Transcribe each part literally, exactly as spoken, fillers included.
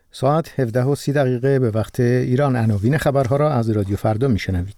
ساعت هفده و سی دقیقه به وقت ایران. عناوین خبرها را از رادیو فردا میشنوید.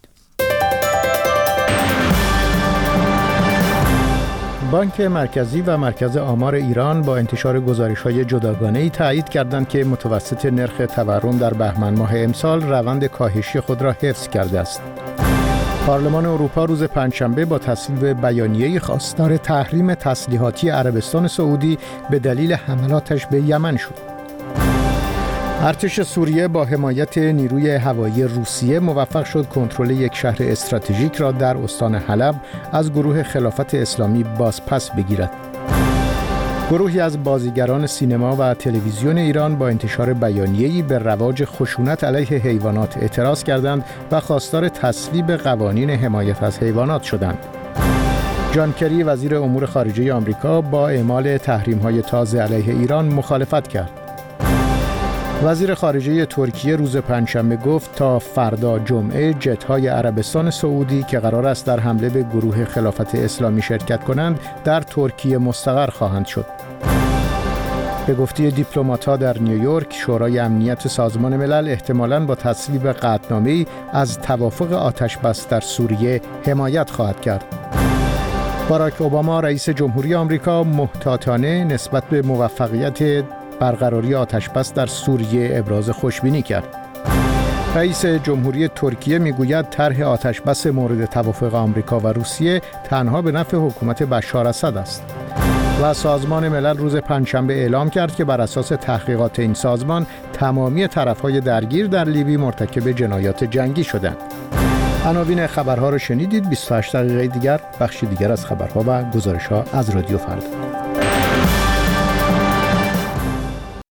بانک مرکزی و مرکز آمار ایران با انتشار گزارش‌های جداگانه‌ای تایید کردند که متوسط نرخ تورم در بهمن ماه امسال روند کاهشی خود را حفظ کرده است. پارلمان اروپا روز پنجشنبه با تصویب بیانیه‌ای خواستار تحریم تسلیحاتی عربستان سعودی به دلیل حملاتش به یمن شد. ارتش سوریه با حمایت نیروی هوایی روسیه موفق شد کنترل یک شهر استراتژیک را در استان حلب از گروه خلافت اسلامی بازپس بگیرد. گروهی از بازیگران سینما و تلویزیون ایران با انتشار بیانیه‌ای به رواج خشونت علیه حیوانات اعتراض کردند و خواستار تصویب قوانین حمایت از حیوانات شدند. جان کری وزیر امور خارجه آمریکا با اعمال تحریم‌های تازه علیه ایران مخالفت کرد. وزیر خارجه ترکیه روز پنجشنبه گفت تا فردا جمعه جت‌های عربستان سعودی که قرار است در حمله به گروه خلافت اسلامی شرکت کنند در ترکیه مستقر خواهند شد. به گفته دیپلمات‌ها در نیویورک، شورای امنیت سازمان ملل احتمالاً با تصویب قطعنامه‌ای از توافق آتش‌بس در سوریه حمایت خواهد کرد. باراک اوباما رئیس جمهوری آمریکا محتاطانه نسبت به موفقیت برقراری آتش‌بس در سوریه ابراز خوشبینی کرد. رئیس جمهوری ترکیه میگوید طرح آتش‌بس مورد توافق آمریکا و روسیه تنها به نفع حکومت بشار اسد است. و سازمان ملل روز پنجشنبه اعلام کرد که بر اساس تحقیقات این سازمان تمامی طرف‌های درگیر در لیبی مرتکب جنایات جنگی شدند. عناوین خبرها را شنیدید. بیست و هشت دقیقه دیگر بخشی دیگر از خبرها و گزارش‌ها از رادیو فردا.